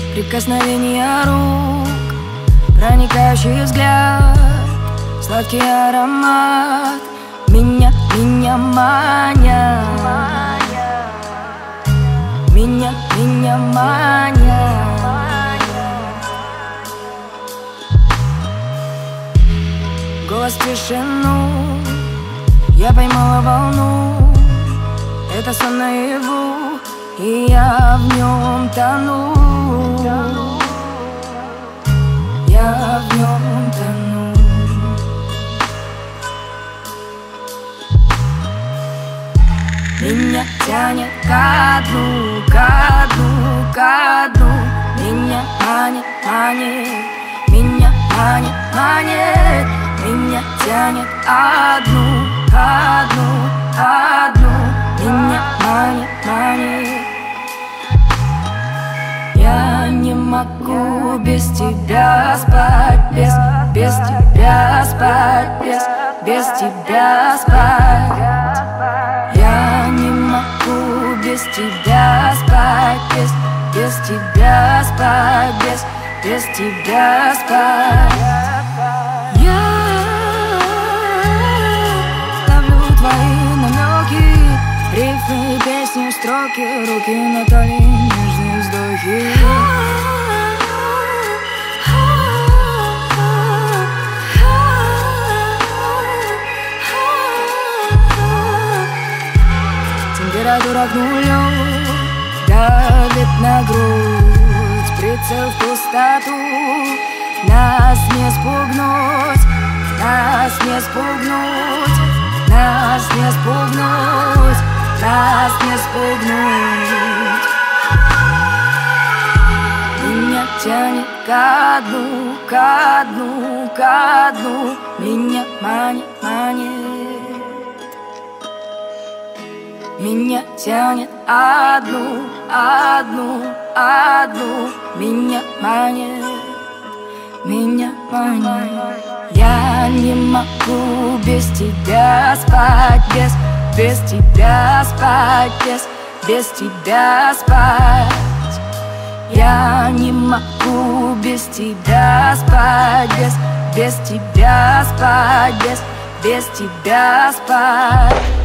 Прикосновение рук, проникающий взгляд, сладкий аромат меня манят, меня манят. Голос в тишину, я поймала волну, это сон наяву, и я в нем тону. Я в нем тону. Меня тянет ко дну, ко дну, ко дну. Меня манит, манит, меня манит, манит. Меня тянет одну, одну, одну. Меня манит, манит. Я не могу без тебя спать, без тебя спать, без тебя спать. Я не могу без тебя спать, без тебя спать, без тебя спать. Я ставлю твои намеки, рифмы, песни, строки, руки на талии, нежные вздохи. Температура к нулю давит на грудь, прицел в пустоту. Нас не спугнуть, нас не спугнуть, нас не спугнуть, нас не спугнуть. Меня тянет ко дну, ко дну, ко дну. Меня манит, манит. Меня тянет одну, одну, одну. Меня манит, меня манит. Я не могу без тебя спать, без тебя спать, без тебя спать. Я не могу без тебя спать, без тебя спать, без тебя спать.